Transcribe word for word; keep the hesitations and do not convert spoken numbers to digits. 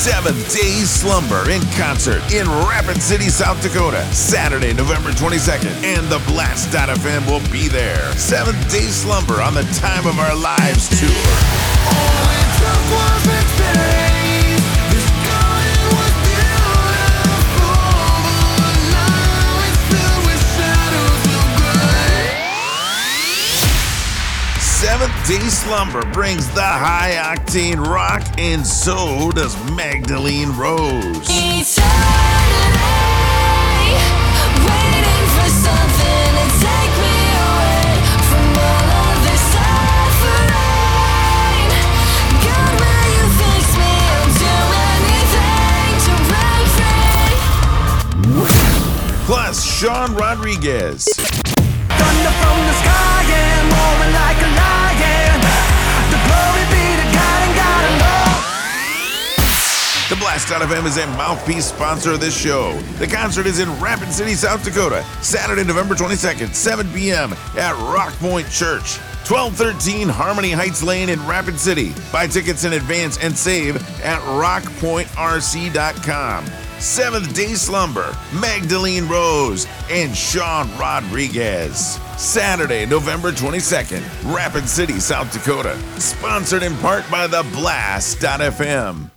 Seventh Day Slumber in concert in Rapid City, South Dakota, Saturday, November twenty-second, and the Blast dot F M will be there. Seventh Day Slumber on the Time of Our Lives tour. All it took was experience. This going was beautiful, but now it's filled with shadows of gray. Seventh Day Slumber brings the high-octane rock, and so does Magdalene Rose. Eternally waiting for something to take me away from all of this suffering. God, will you fix me? I'll do anything to break free. Plus, Sean Rodriguez. Thunder from the sky and roaring like a lion. The glory be to God and God alone. The Blast dot F M is a mouthpiece sponsor of this show. The concert is in Rapid City, South Dakota, Saturday, November twenty-second, seven p.m. at Rock Point Church, twelve thirteen Harmony Heights Lane in Rapid City. Buy tickets in advance and save at rock point r c dot com. Seventh Day Slumber, Magdalene Rose, and Sean Rodriguez. Saturday, November twenty-second, Rapid City, South Dakota. Sponsored in part by the Blast dot F M.